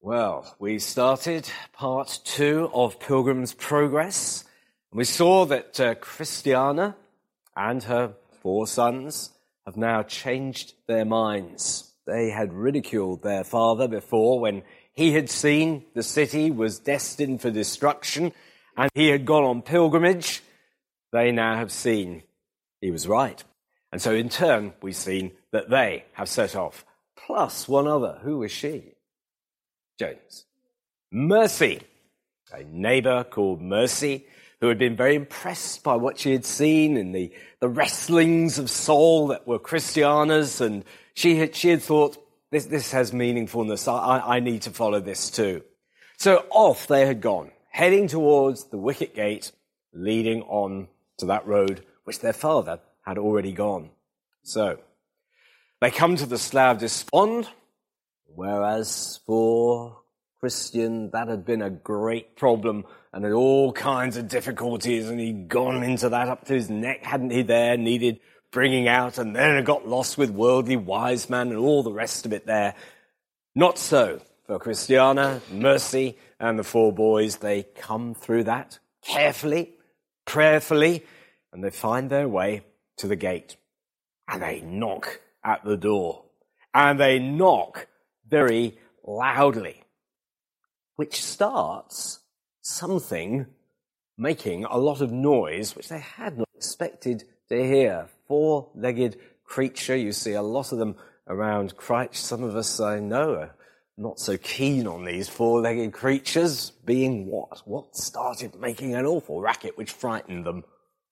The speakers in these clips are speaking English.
Well, we started part 2 of Pilgrim's Progress. We saw that Christiana and her 4 sons have now changed their minds. They had ridiculed their father before when he had seen the city was destined for destruction and he had gone on pilgrimage. They now have seen he was right. And so in turn, we've seen that they have set off. Plus one other. Who was she? James. Mercy, a neighbour called Mercy, who had been very impressed by what she had seen in the wrestlings of Saul that were Christiana's, and she had thought, this has meaningfulness, I need to follow this too. So off they had gone, heading towards the wicket gate, leading on to that road which their father had already gone. So they come to the Slough Despond, whereas for Christian, that had been a great problem and had all kinds of difficulties, and he'd gone into that up to his neck, hadn't he, there, needed bringing out, and then it got lost with worldly wise man and all the rest of it there. Not so for Christiana, Mercy, and the 4 boys. They come through that carefully, prayerfully, and they find their way to the gate. And they knock at the door. And they knock very loudly, which starts something making a lot of noise, which they had not expected to hear. 4-legged creature. You see a lot of them around Christ. Some of us, I know, are not so keen on these 4-legged creatures. Being what? What started making an awful racket which frightened them?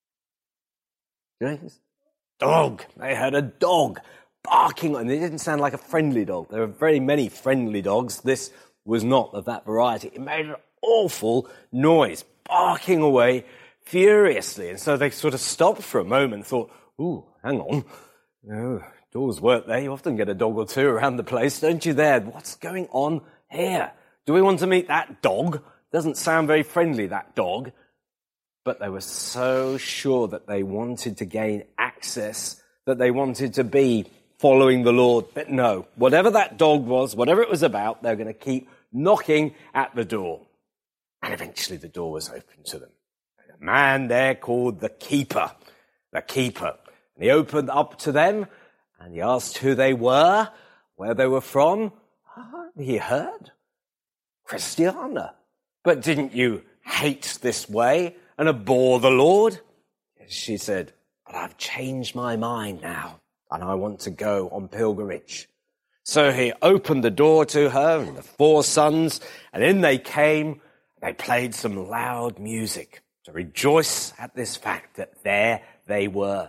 James? Dog. They heard a dog barking, and it didn't sound like a friendly dog. There are very many friendly dogs. This was not of that variety. It made an awful noise, barking away furiously. And so they sort of stopped for a moment and thought, ooh, hang on. Dogs weren't there. You often get a dog or two around the place, don't you there? What's going on here? Do we want to meet that dog? Doesn't sound very friendly, that dog. But they were so sure that they wanted to gain access, that they wanted to be following the Lord. But no, whatever that dog was, whatever it was about, they were going to keep knocking at the door. And eventually the door was opened to them. And a man there called the keeper. And he opened up to them and he asked who they were, where they were from. He heard. Christiana. But didn't you hate this way and abhor the Lord? She said, but I've changed my mind now and I want to go on pilgrimage. So he opened the door to her and the 4 sons, and in they came. They played some loud music to rejoice at this fact that there they were.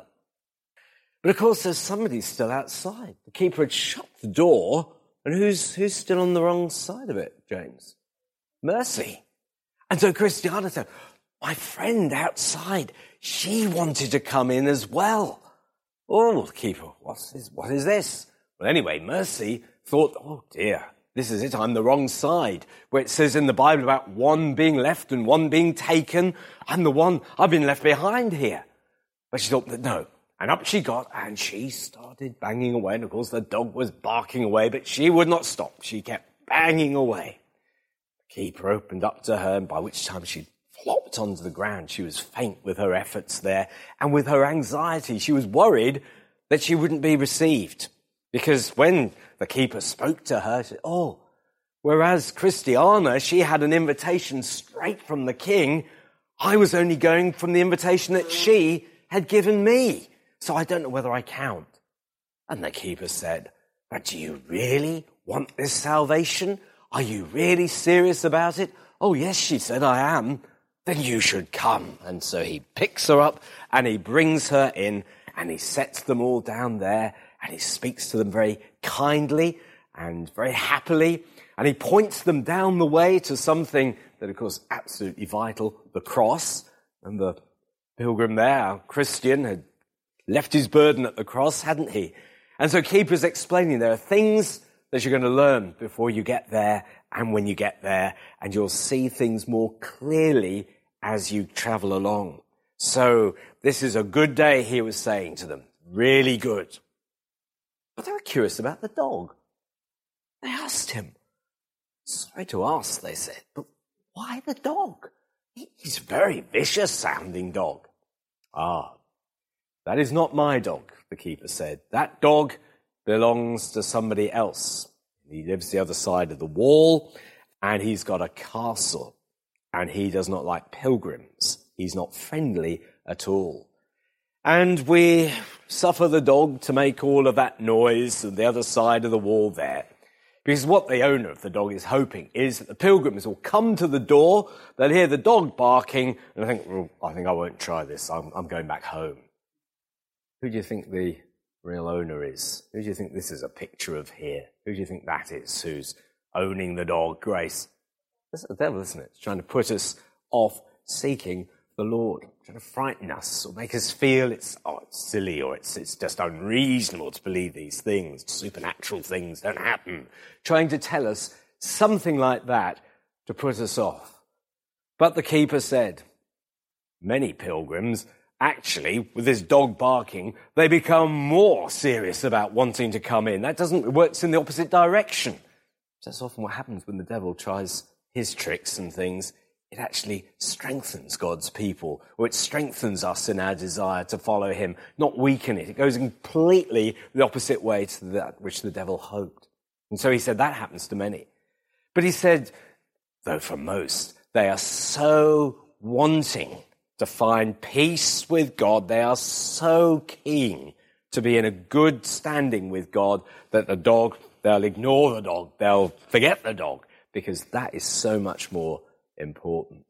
But of course there's somebody still outside. The keeper had shut the door, and who's still on the wrong side of it, James? Mercy. And so Christiana said, my friend outside, she wanted to come in as well. Oh, the keeper, what is this? Well, anyway, Mercy thought, oh dear, this is it, I'm the wrong side. Where it says in the Bible about one being left and one being taken, I'm the one, I've been left behind here. But she thought that no. And up she got, and she started banging away. And of course the dog was barking away, but she would not stop. She kept banging away. The keeper opened up to her, and by which time she'd flopped onto the ground. She was faint with her efforts there, and with her anxiety. She was worried that she wouldn't be received. Because when the keeper spoke to her, she said, oh, whereas Christiana, she had an invitation straight from the king, I was only going from the invitation that she had given me. So I don't know whether I count. And the keeper said, but do you really want this salvation? Are you really serious about it? Oh, yes, she said, I am. Then you should come. And so he picks her up and he brings her in and he sets them all down there and he speaks to them very kindly and very happily. And he points them down the way to something that, of course, absolutely vital, the cross. And the pilgrim there, our Christian, had left his burden at the cross, hadn't he? And so Keeper's explaining there are things that you're going to learn before you get there and when you get there, and you'll see things more clearly as you travel along. So this is a good day, he was saying to them. Really good. But they were curious about the dog. They asked him, Sorry to ask, they said, but why the dog? He's a very vicious-sounding dog. Ah, that is not my dog, the keeper said. That dog belongs to somebody else. He lives the other side of the wall, and he's got a castle, and he does not like pilgrims. He's not friendly at all. And we suffer the dog to make all of that noise on the other side of the wall there. Because what the owner of the dog is hoping is that the pilgrims will come to the door, they'll hear the dog barking, and I think I won't try this, I'm going back home. Who do you think the real owner is? Who do you think this is a picture of here? Who do you think that is who's owning the dog, Grace? That's the devil, isn't it? It's trying to put us off seeking the Lord, trying to frighten us or make us feel it's silly or it's just unreasonable to believe these things. Supernatural things don't happen. Trying to tell us something like that to put us off. But the keeper said, many pilgrims, actually, with this dog barking, they become more serious about wanting to come in. It works in the opposite direction. That's often what happens when the devil tries his tricks and things. It actually strengthens God's people, or it strengthens us in our desire to follow him, not weaken it. It goes completely the opposite way to that which the devil hoped. And so he said that happens to many. But he said, though for most, they are so wanting to find peace with God, they are so keen to be in a good standing with God that the dog, they'll ignore the dog, they'll forget the dog, because that is so much more important.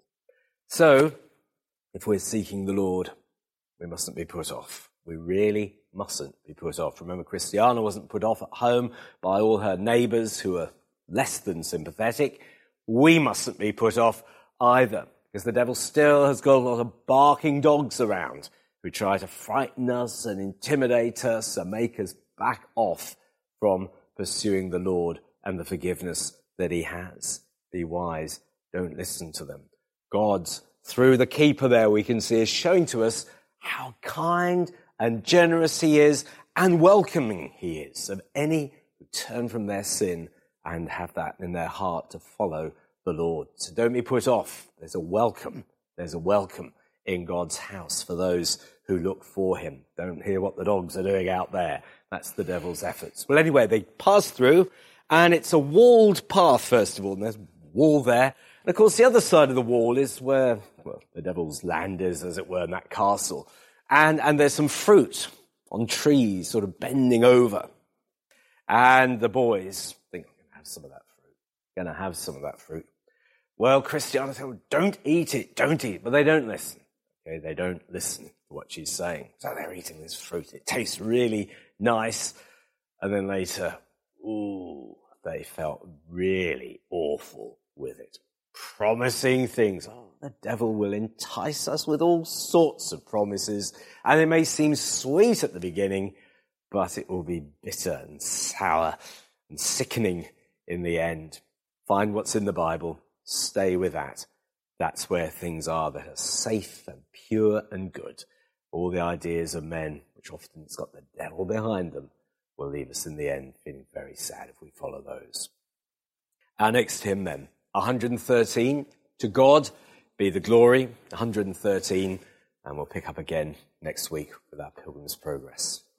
So, if we're seeking the Lord, we mustn't be put off. We really mustn't be put off. Remember, Christiana wasn't put off at home by all her neighbours who are less than sympathetic. We mustn't be put off either, because the devil still has got a lot of barking dogs around who try to frighten us and intimidate us and make us back off from pursuing the Lord and the forgiveness that he has. Be wise. Don't listen to them. God's, through the keeper there, we can see, is showing to us how kind and generous he is and welcoming he is of any who turn from their sin and have that in their heart to follow the Lord. So don't be put off. There's a welcome. There's a welcome in God's house for those who look for him. Don't hear what the dogs are doing out there. That's the devil's efforts. Well, anyway, they pass through, and it's a walled path, first of all, and there's a wall there. And of course, the other side of the wall is where, the devil's land is, as it were, in that castle. And there's some fruit on trees sort of bending over. And the boys think, I'm going to have some of that fruit. Going to have some of that fruit. Well, Christiana said, don't eat it, don't eat it. But they don't listen. Okay, they don't listen to what she's saying. So they're eating this fruit. It tastes really nice. And then later, they felt really awful with it. Promising things. The devil will entice us with all sorts of promises, and it may seem sweet at the beginning, but it will be bitter and sour and sickening in the end. Find what's in the Bible. Stay with that. That's where things are that are safe and pure and good. All the ideas of men, which often has got the devil behind them, will leave us in the end feeling very sad if we follow those. Our next hymn then. 113, To God be the glory, 113, and we'll pick up again next week with our Pilgrim's Progress.